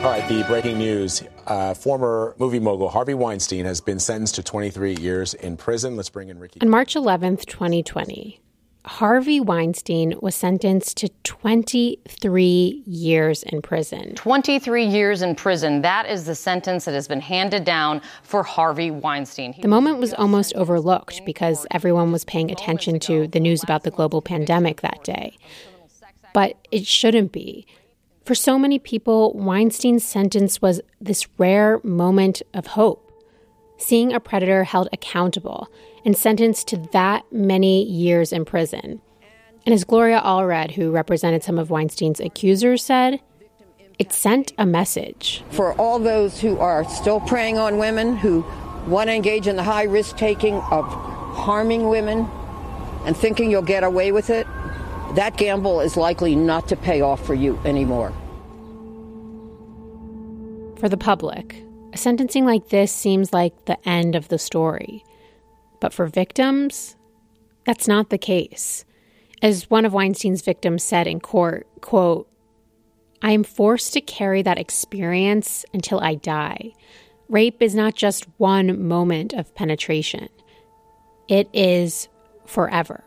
All right, the breaking news. Former movie mogul Harvey Weinstein has been sentenced to 23 years in prison. Let's bring in Ricky. On March 11th, 2020, Harvey Weinstein was sentenced to 23 years in prison. 23 years in prison. That is the sentence that has been handed down for Harvey Weinstein. The moment was almost overlooked because everyone was paying attention to the news about the global pandemic that day. But it shouldn't be. For so many people, Weinstein's sentence was this rare moment of hope. Seeing a predator held accountable and sentenced to that many years in prison. And as Gloria Allred, who represented some of Weinstein's accusers, said, it sent a message. For all those who are still preying on women, who want to engage in the high risk-taking of harming women and thinking you'll get away with it, that gamble is likely not to pay off for you anymore. For the public, a sentencing like this seems like the end of the story. But for victims, that's not the case. As one of Weinstein's victims said in court, quote, I am forced to carry that experience until I die. Rape is not just one moment of penetration. It is forever.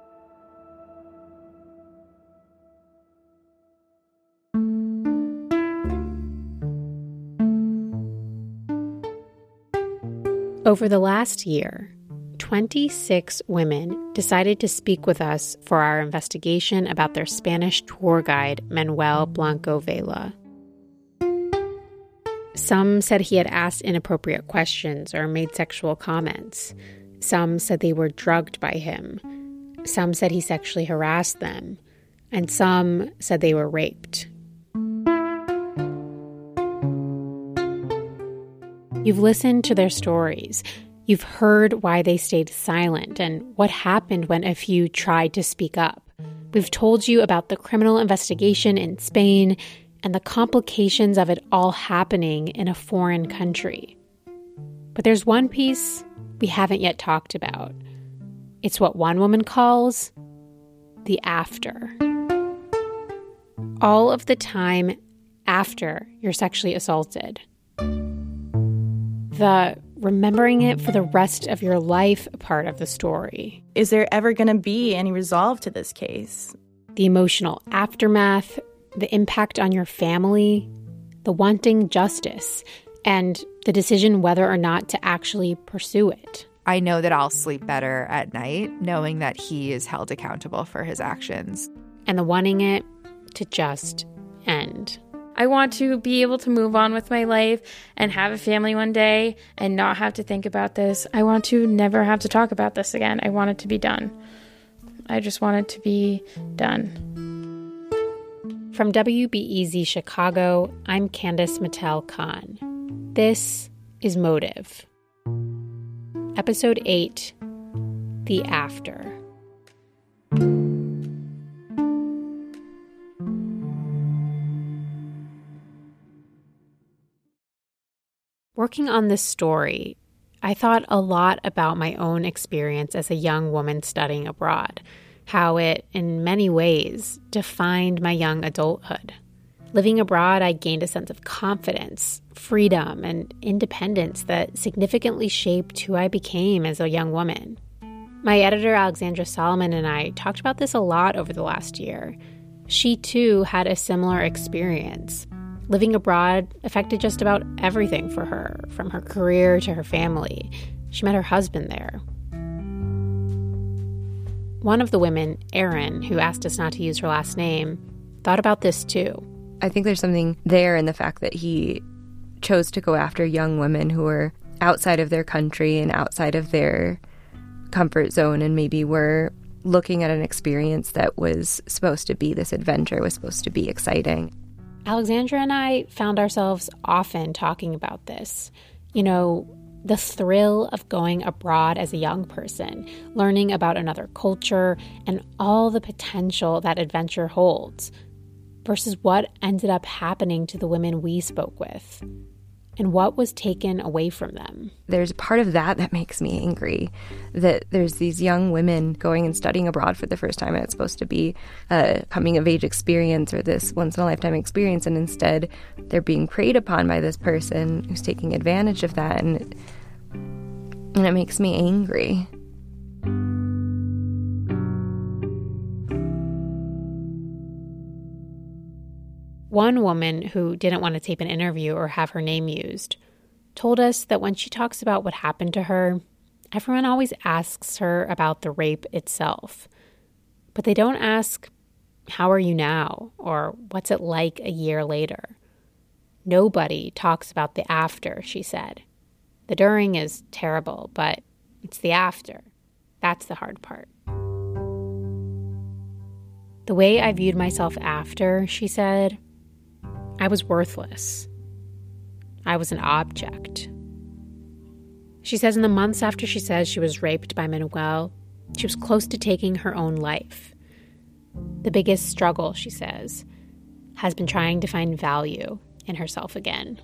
Over the last year, 26 women decided to speak with us for our investigation about their Spanish tour guide, Manuel Blanco Vela. Some said he had asked inappropriate questions or made sexual comments. Some said they were drugged by him. Some said he sexually harassed them. And some said they were raped. You've listened to their stories. You've heard why they stayed silent and what happened when a few tried to speak up. We've told you about the criminal investigation in Spain and the complications of it all happening in a foreign country. But there's one piece we haven't yet talked about. It's what one woman calls the after. All of the time after you're sexually assaulted. The remembering it for the rest of your life part of the story. Is there ever going to be any resolve to this case? The emotional aftermath, the impact on your family, the wanting justice, and the decision whether or not to actually pursue it. I know that I'll sleep better at night knowing that he is held accountable for his actions. And the wanting it to just end. I want to be able to move on with my life and have a family one day and not have to think about this. I want to never have to talk about this again. I want it to be done. I just want it to be done. From WBEZ Chicago, I'm Candace Mattel-Khan. This is Motive. Episode 8, The After. Working on this story, I thought a lot about my own experience as a young woman studying abroad, how it, in many ways, defined my young adulthood. Living abroad, I gained a sense of confidence, freedom, and independence that significantly shaped who I became as a young woman. My editor, Alexandra Solomon, and I talked about this a lot over the last year. She, too, had a similar experience. Living abroad affected just about everything for her, from her career to her family. She met her husband there. One of the women, Erin, who asked us not to use her last name, thought about this too. I think there's something there in the fact that he chose to go after young women who were outside of their country and outside of their comfort zone and maybe were looking at an experience that was supposed to be this adventure, was supposed to be exciting. Alexandra and I found ourselves often talking about this. You know, the thrill of going abroad as a young person, learning about another culture and all the potential that adventure holds, versus what ended up happening to the women we spoke with. and what was taken away from them. There's part of that makes me angry, that there's these young women going and studying abroad for the first time, and it's supposed to be a coming-of-age experience or this once-in-a-lifetime experience, and instead they're being preyed upon by this person who's taking advantage of that, and it makes me angry. One woman who didn't want to tape an interview or have her name used told us that when she talks about what happened to her, everyone always asks her about the rape itself. But they don't ask, how are you now? Or what's it like a year later? Nobody talks about the after, she said. The during is terrible, but it's the after. That's the hard part. The way I viewed myself after, she said, I was worthless. I was an object. She says in the months after she says she was raped by Manuel, she was close to taking her own life. The biggest struggle, she says, has been trying to find value in herself again.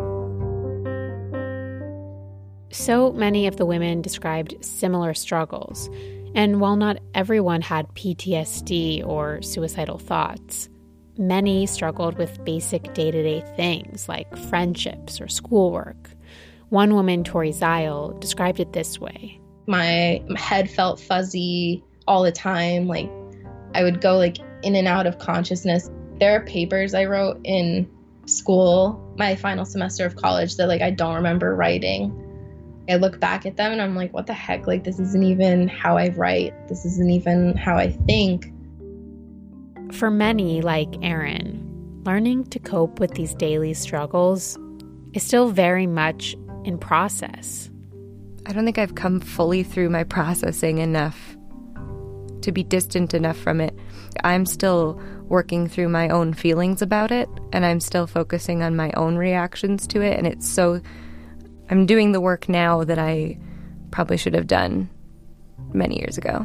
So many of the women described similar struggles, and while not everyone had PTSD or suicidal thoughts, many struggled with basic day-to-day things like friendships or schoolwork. One woman, Tori Zile, described it this way. My head felt fuzzy all the time. Like I would go in and out of consciousness. There are papers I wrote in school, my final semester of college, that I don't remember writing. I look back at them and I'm like, what the heck? This isn't even how I write. This isn't even how I think. For many, like Erin, learning to cope with these daily struggles is still very much in process. I don't think I've come fully through my processing enough to be distant enough from it. I'm still working through my own feelings about it, and I'm still focusing on my own reactions to it, and I'm doing the work now that I probably should have done many years ago.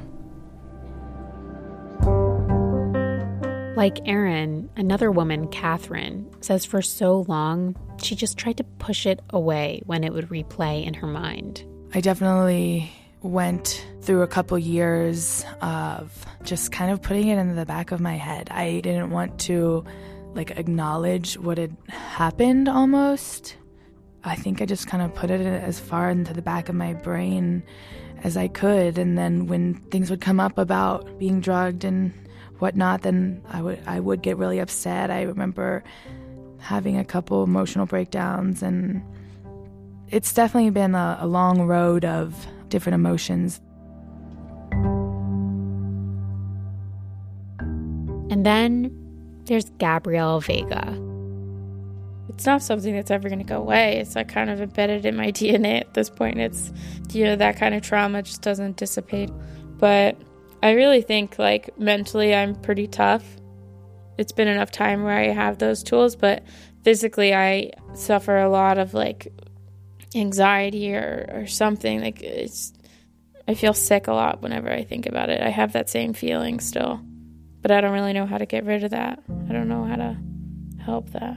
Like Erin, another woman, Catherine, says for so long, she just tried to push it away when it would replay in her mind. I definitely went through a couple years of just kind of putting it in the back of my head. I didn't want to acknowledge what had happened almost. I think I just kind of put it as far into the back of my brain as I could. And then when things would come up about being drugged and whatnot, then I would get really upset. I remember having a couple emotional breakdowns, and it's definitely been a long road of different emotions. And then there's Gabrielle Vega. It's not something that's ever going to go away. It's kind of embedded in my DNA at this point. It's, that kind of trauma just doesn't dissipate. But I really think mentally I'm pretty tough. It's been enough time where I have those tools, but physically I suffer a lot of anxiety or something. I feel sick a lot whenever I think about it. I have that same feeling still, but I don't really know how to get rid of that. I don't know how to help that.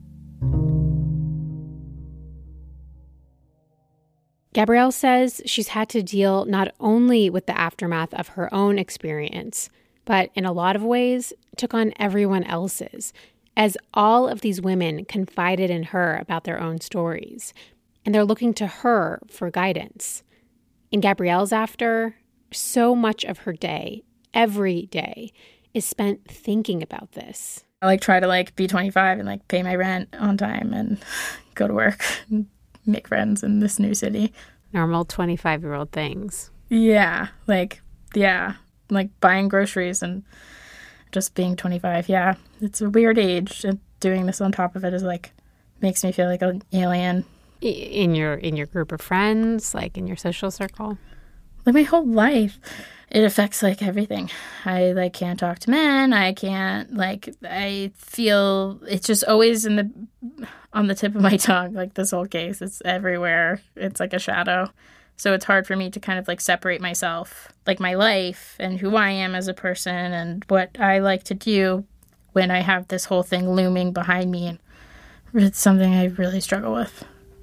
Gabrielle says she's had to deal not only with the aftermath of her own experience, but in a lot of ways took on everyone else's, as all of these women confided in her about their own stories, and they're looking to her for guidance. In Gabrielle's after, so much of her day, every day, is spent thinking about this. I try to be 25 and pay my rent on time and go to work and make friends in this new city. Normal 25-year-old things. Yeah, buying groceries and just being 25. Yeah, it's a weird age, and doing this on top of it is makes me feel like an alien. In your group of friends, in your social circle? My whole life. It affects everything. I can't talk to men. I can't I feel it's just always on the tip of my tongue. This whole case, it's everywhere. It's like a shadow. So it's hard for me to kind of separate myself, my life and who I am as a person and what I like to do when I have this whole thing looming behind me. And it's something I really struggle with.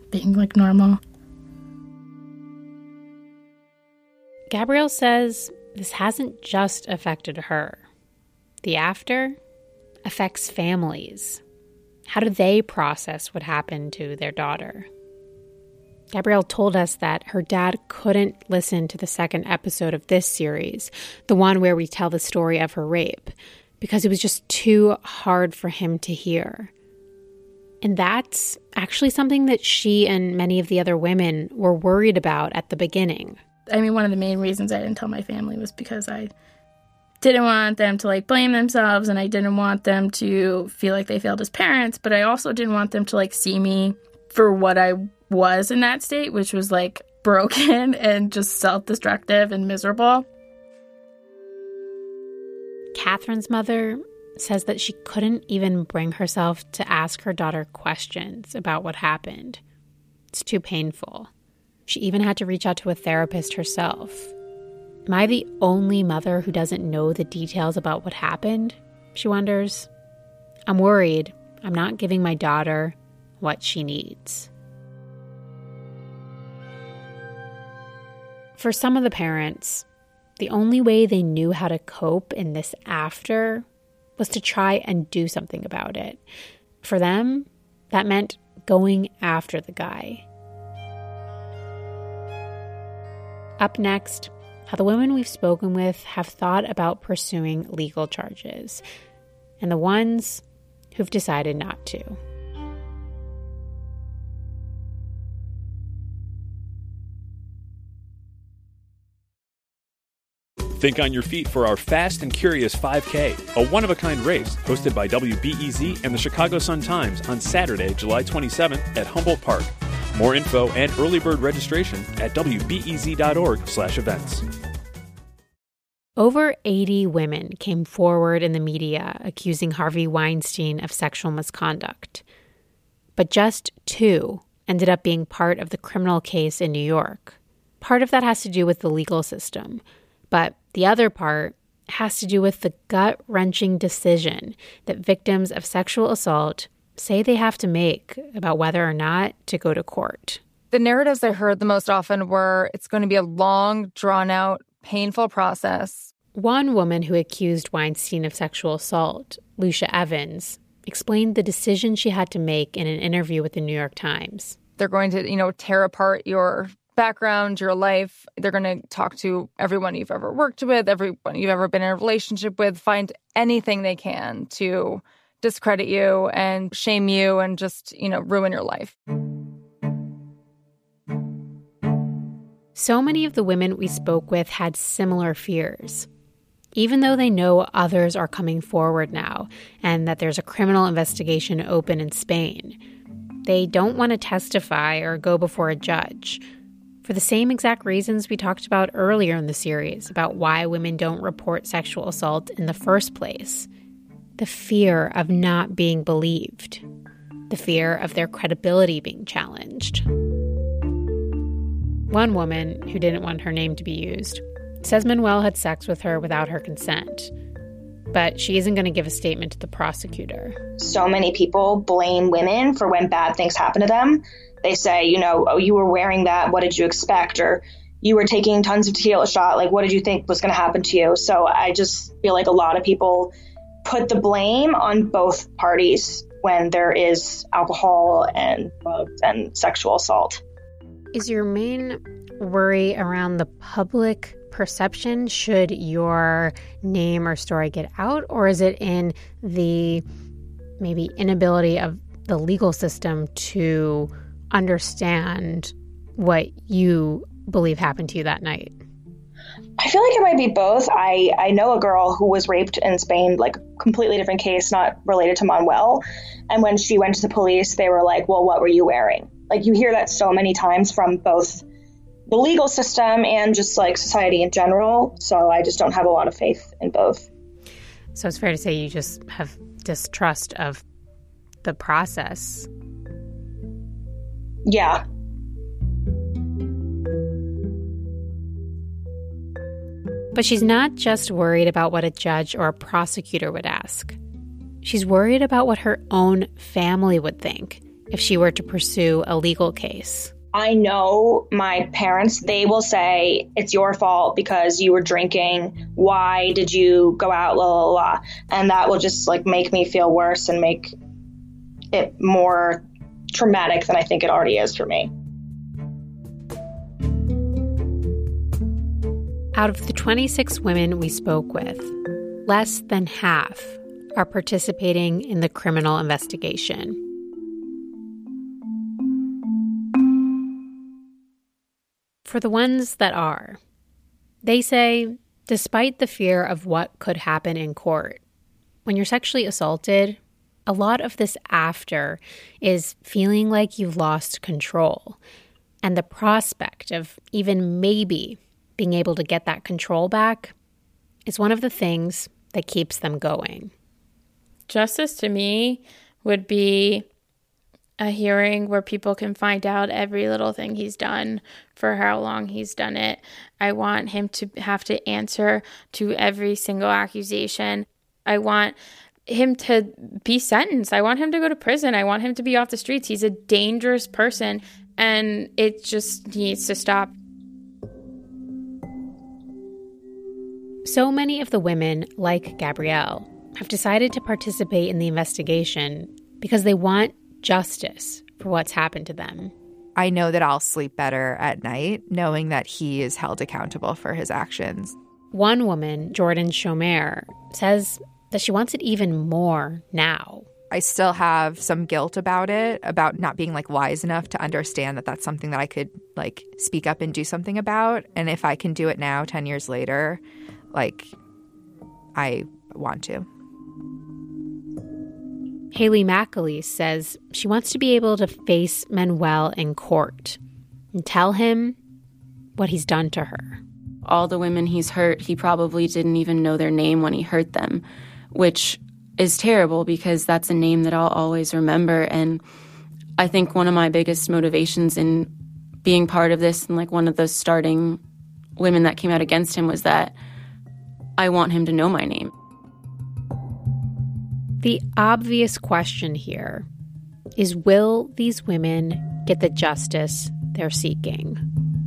being like normal. Gabrielle says this hasn't just affected her. The after affects families. How do they process what happened to their daughter? Gabrielle told us that her dad couldn't listen to the second episode of this series, the one where we tell the story of her rape, because it was just too hard for him to hear. And that's actually something that she and many of the other women were worried about at the beginning. I mean, one of the main reasons I didn't tell my family was because I didn't want them to, like, blame themselves, and I didn't want them to feel like they failed as parents, but I also didn't want them to, like, see me for what I was in that state, which was, like, broken and just self-destructive and miserable. Catherine's mother says that she couldn't even bring herself to ask her daughter questions about what happened. It's too painful. She even had to reach out to a therapist herself. Am I the only mother who doesn't know the details about what happened? She wonders. I'm worried I'm not giving my daughter what she needs. For some of the parents, the only way they knew how to cope in this after was to try and do something about it. For them, that meant going after the guy. Up next, how the women we've spoken with have thought about pursuing legal charges, and the ones who've decided not to. Think on your feet for our Fast and Curious 5K, a one-of-a-kind race hosted by WBEZ and the Chicago Sun-Times on Saturday, July 27th at Humboldt Park. More info and early bird registration at wbez.org/events. Over 80 women came forward in the media accusing Harvey Weinstein of sexual misconduct. But just 2 ended up being part of the criminal case in New York. Part of that has to do with the legal system, but the other part has to do with the gut-wrenching decision that victims of sexual assault say they have to make about whether or not to go to court. The narratives I heard the most often were it's going to be a long, drawn-out, painful process. One woman who accused Weinstein of sexual assault, Lucia Evans, explained the decision she had to make in an interview with the New York Times. They're going to, tear apart your background, your life. They're going to talk to everyone you've ever worked with, everyone you've ever been in a relationship with, find anything they can to discredit you and shame you and just, ruin your life. So many of the women we spoke with had similar fears. Even though they know others are coming forward now and that there's a criminal investigation open in Spain, they don't want to testify or go before a judge. For the same exact reasons we talked about earlier in the series about why women don't report sexual assault in the first place. The fear of not being believed. The fear of their credibility being challenged. One woman, who didn't want her name to be used, says Manuel had sex with her without her consent. But she isn't going to give a statement to the prosecutor. So many people blame women for when bad things happen to them. They say, oh, you were wearing that, what did you expect? Or you were taking tons of tequila shot, like, what did you think was going to happen to you? So I just feel like a lot of people put the blame on both parties when there is alcohol and drugs and sexual assault. Is your main worry around the public perception should your name or story get out, or is it in the maybe inability of the legal system to understand what you believe happened to you that night? I feel like it might be both. I know a girl who was raped in Spain, like completely different case, not related to Manuel. And when she went to the police, they were like, well, what were you wearing? Like, you hear that so many times from both the legal system and just like society in general. So I just don't have a lot of faith in both. So it's fair to say you just have distrust of the process. Yeah. But she's not just worried about what a judge or a prosecutor would ask. She's worried about what her own family would think if she were to pursue a legal case. I know my parents, they will say, it's your fault because you were drinking. Why did you go out, la, la, la. And that will just like make me feel worse and make it more traumatic than I think it already is for me. Out of the 26 women we spoke with, less than half are participating in the criminal investigation. For the ones that are, they say, despite the fear of what could happen in court, when you're sexually assaulted, a lot of this after is feeling like you've lost control. And the prospect of even maybe being able to get that control back is one of the things that keeps them going. Justice to me would be a hearing where people can find out every little thing he's done, for how long he's done it. I want him to have to answer to every single accusation. I want him to be sentenced. I want him to go to prison. I want him to be off the streets. He's a dangerous person, and it just needs to stop. So many of the women, like Gabrielle, have decided to participate in the investigation because they want justice for what's happened to them. I know that I'll sleep better at night knowing that he is held accountable for his actions. One woman, Jordan Schomer, says that she wants it even more now. I still have some guilt about it, about not being wise enough to understand that that's something that I could speak up and do something about. And if I can do it now, 10 years later, I want to. Haley McAleese says she wants to be able to face Manuel in court and tell him what he's done to her. All the women he's hurt, he probably didn't even know their name when he hurt them, which is terrible because that's a name that I'll always remember. And I think one of my biggest motivations in being part of this and one of the starting women that came out against him was that I want him to know my name. The obvious question here is, will these women get the justice they're seeking?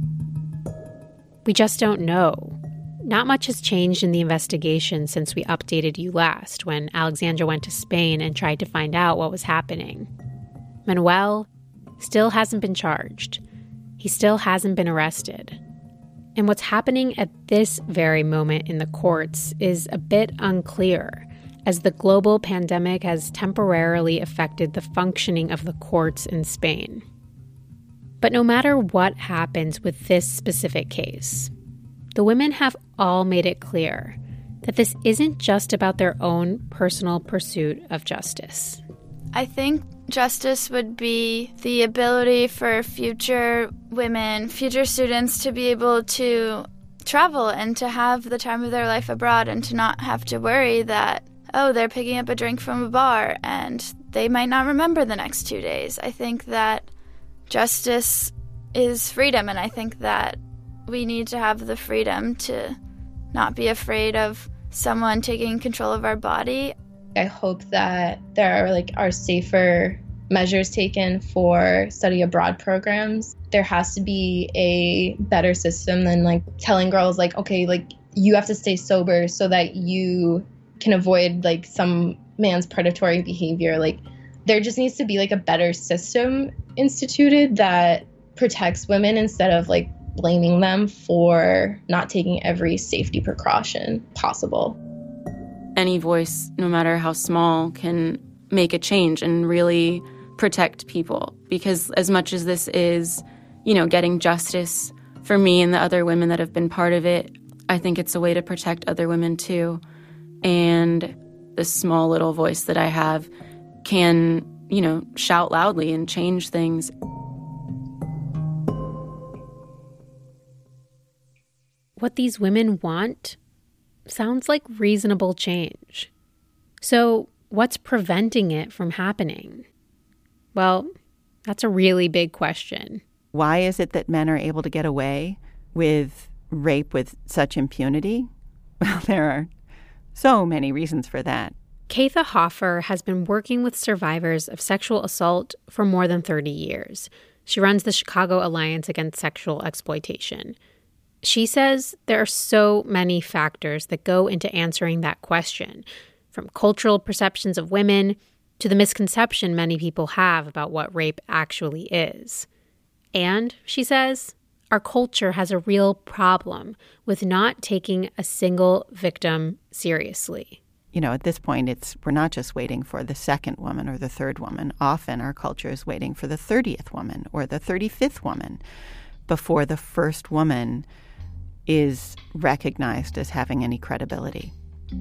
We just don't know. Not much has changed in the investigation since we updated you last, when Alexandra went to Spain and tried to find out what was happening. Manuel still hasn't been charged. He still hasn't been arrested. And what's happening at this very moment in the courts is a bit unclear, as the global pandemic has temporarily affected the functioning of the courts in Spain. But no matter what happens with this specific case, the women have all made it clear that this isn't just about their own personal pursuit of justice. I think justice would be the ability for future women, future students to be able to travel and to have the time of their life abroad and to not have to worry that, oh, they're picking up a drink from a bar and they might not remember the next 2 days. I think that justice is freedom, and I think that we need to have the freedom to not be afraid of someone taking control of our body. I hope that there are safer measures taken for study abroad programs. There has to be a better system than telling girls okay, you have to stay sober so that you can avoid some man's predatory behavior. There just needs to be a better system instituted that protects women instead of blaming them for not taking every safety precaution possible. Any voice, no matter how small, can make a change and really protect people. Because as much as this is, getting justice for me and the other women that have been part of it, I think it's a way to protect other women too. And this small little voice that I have can, shout loudly and change things. What these women want sounds like reasonable change. So what's preventing it from happening? Well, that's a really big question. Why is it that men are able to get away with rape with such impunity? Well, there are so many reasons for that. Keitha Hoffer has been working with survivors of sexual assault for more than 30 years. She runs the Chicago Alliance Against Sexual Exploitation. She says there are so many factors that go into answering that question, from cultural perceptions of women to the misconception many people have about what rape actually is. And, she says, our culture has a real problem with not taking a single victim seriously. You know, at this point, we're not just waiting for the second woman or the third woman. Often our culture is waiting for the 30th woman or the 35th woman before the first woman is recognized as having any credibility.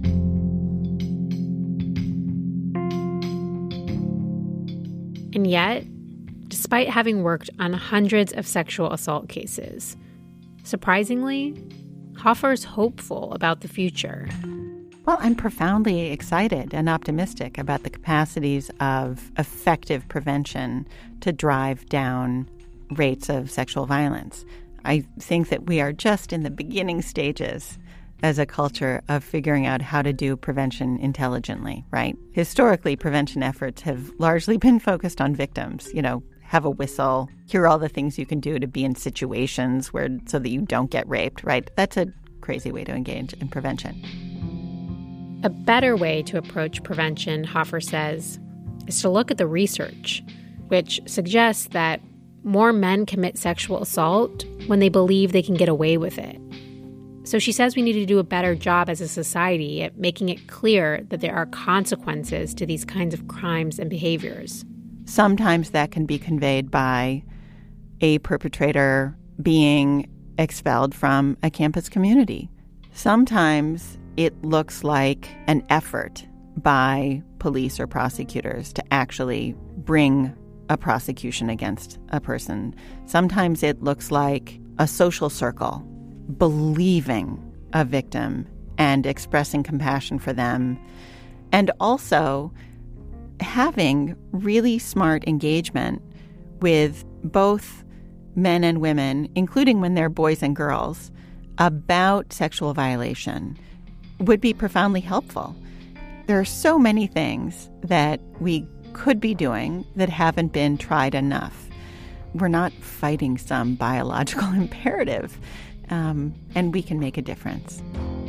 And yet, despite having worked on hundreds of sexual assault cases, surprisingly, Hoffer's hopeful about the future. Well, I'm profoundly excited and optimistic about the capacities of effective prevention to drive down rates of sexual violence. I think that we are just in the beginning stages as a culture of figuring out how to do prevention intelligently, right? Historically, prevention efforts have largely been focused on victims, have a whistle, here are all the things you can do to be in situations so that you don't get raped, right? That's a crazy way to engage in prevention. A better way to approach prevention, Hoffer says, is to look at the research, which suggests that more men commit sexual assault when they believe they can get away with it. So she says we need to do a better job as a society at making it clear that there are consequences to these kinds of crimes and behaviors. Sometimes that can be conveyed by a perpetrator being expelled from a campus community. Sometimes it looks like an effort by police or prosecutors to actually bring a prosecution against a person. Sometimes it looks like a social circle believing a victim and expressing compassion for them, and also having really smart engagement with both men and women, including when they're boys and girls, about sexual violation would be profoundly helpful. There are so many things that we could be doing that haven't been tried enough. We're not fighting some biological imperative, and we can make a difference.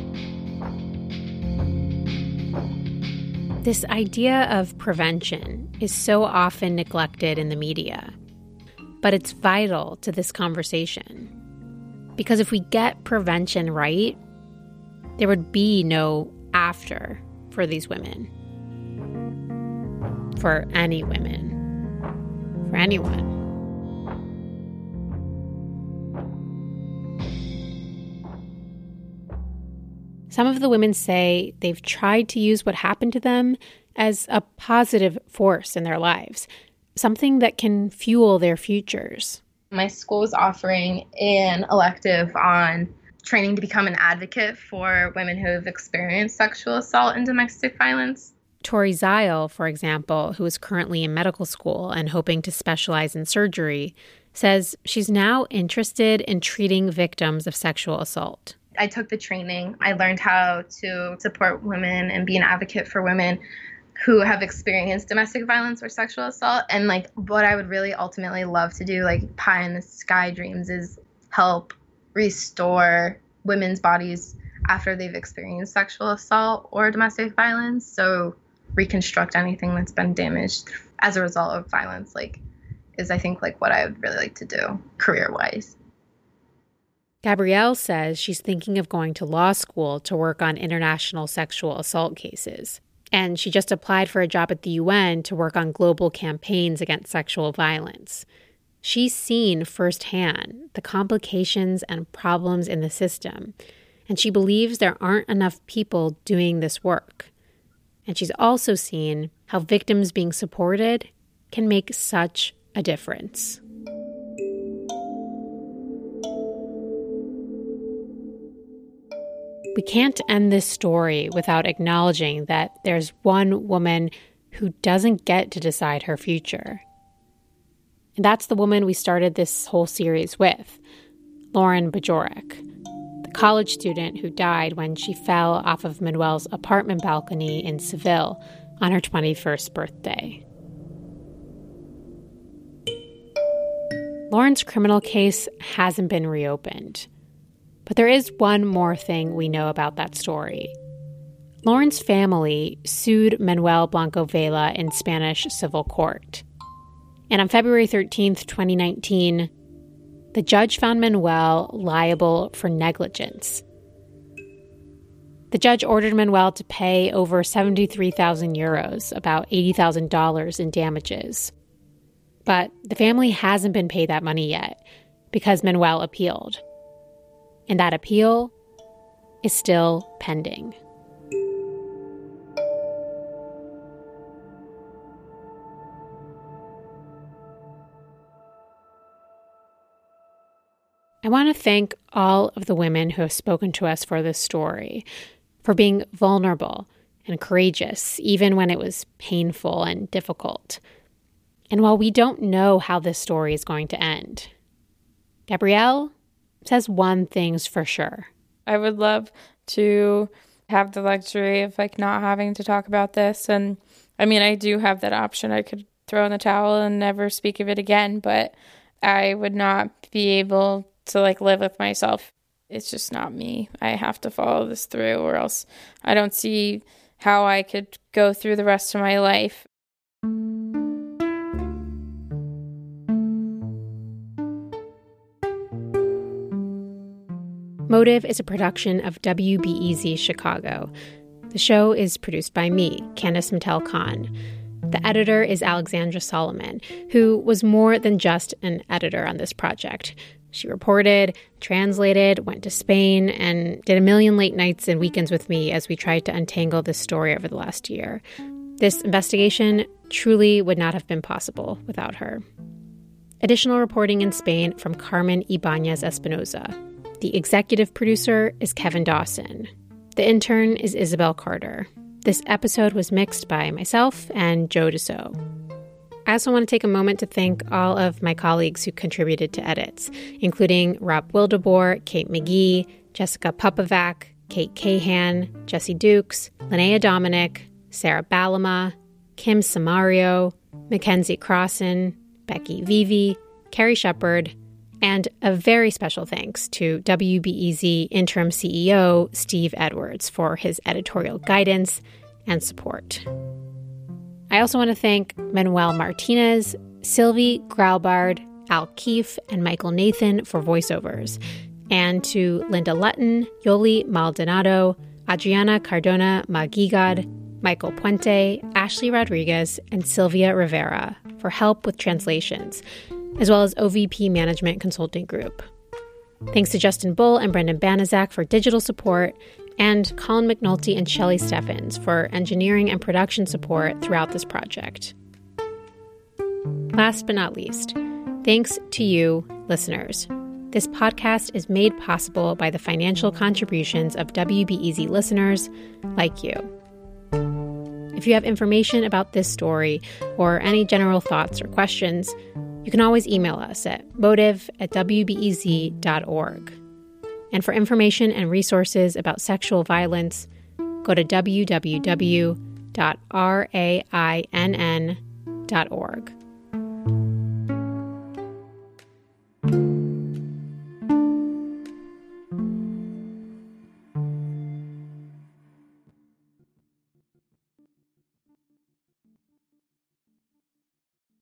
This idea of prevention is so often neglected in the media, but it's vital to this conversation. Because if we get prevention right, there would be no after for these women. For any women. For anyone. Some of the women say they've tried to use what happened to them as a positive force in their lives, something that can fuel their futures. My school was offering an elective on training to become an advocate for women who have experienced sexual assault and domestic violence. Tori Zile, for example, who is currently in medical school and hoping to specialize in surgery, says she's now interested in treating victims of sexual assault. I took the training. I learned how to support women and be an advocate for women who have experienced domestic violence or sexual assault. And what I would really ultimately love to do, pie in the sky dreams, is help restore women's bodies after they've experienced sexual assault or domestic violence. So reconstruct anything that's been damaged as a result of violence, is I think what I would really like to do career-wise. Gabrielle says she's thinking of going to law school to work on international sexual assault cases. And she just applied for a job at the UN to work on global campaigns against sexual violence. She's seen firsthand the complications and problems in the system, and she believes there aren't enough people doing this work. And she's also seen how victims being supported can make such a difference. We can't end this story without acknowledging that there's one woman who doesn't get to decide her future. And that's the woman we started this whole series with, Lauren Bajorek, the college student who died when she fell off of Manuel's apartment balcony in Seville on her 21st birthday. Lauren's criminal case hasn't been reopened. But there is one more thing we know about that story. Lauren's family sued Manuel Blanco Vela in Spanish civil court. And on February 13th, 2019, the judge found Manuel liable for negligence. The judge ordered Manuel to pay over 73,000 euros, about $80,000 in damages. But the family hasn't been paid that money yet because Manuel appealed. And that appeal is still pending. I want to thank all of the women who have spoken to us for this story, for being vulnerable and courageous, even when it was painful and difficult. And while we don't know how this story is going to end, Gabrielle says one thing's for sure. I would love to have the luxury of not having to talk about this. And I mean, I do have that option. I could throw in the towel and never speak of it again, but I would not be able to live with myself. It's just not me. I have to follow this through, or else I don't see how I could go through the rest of my life. Motive is a production of WBEZ Chicago. The show is produced by me, Candice Mattel-Khan. The editor is Alexandra Solomon, who was more than just an editor on this project. She reported, translated, went to Spain, and did a million late nights and weekends with me as we tried to untangle this story over the last year. This investigation truly would not have been possible without her. Additional reporting in Spain from Carmen Ibanez Espinoza. The executive producer is Kevin Dawson. The intern is Isabel Carter. This episode was mixed by myself and Joe Deso. I also want to take a moment to thank all of my colleagues who contributed to edits, including Rob Wildeboer, Kate McGee, Jessica Popovac, Kate Cahan, Jesse Dukes, Linnea Dominic, Sarah Balama, Kim Samario, Mackenzie Crossan, Becky Vivi, Carrie Shepard, and a very special thanks to WBEZ interim CEO Steve Edwards for his editorial guidance and support. I also want to thank Manuel Martinez, Sylvie Graubard, Al Keefe, and Michael Nathan for voiceovers, and to Linda Lutton, Yoli Maldonado, Adriana Cardona Magigad, Michael Puente, Ashley Rodriguez, and Sylvia Rivera for help with translations, as well as OVP Management Consulting Group. Thanks to Justin Bull and Brendan Banaszak for digital support, and Colin McNulty and Shelley Steffens for engineering and production support throughout this project. Last but not least, thanks to you, listeners. This podcast is made possible by the financial contributions of WBEZ listeners like you. If you have information about this story or any general thoughts or questions, you can always email us at motive@wbez.org. And for information and resources about sexual violence, go to www.rainn.org.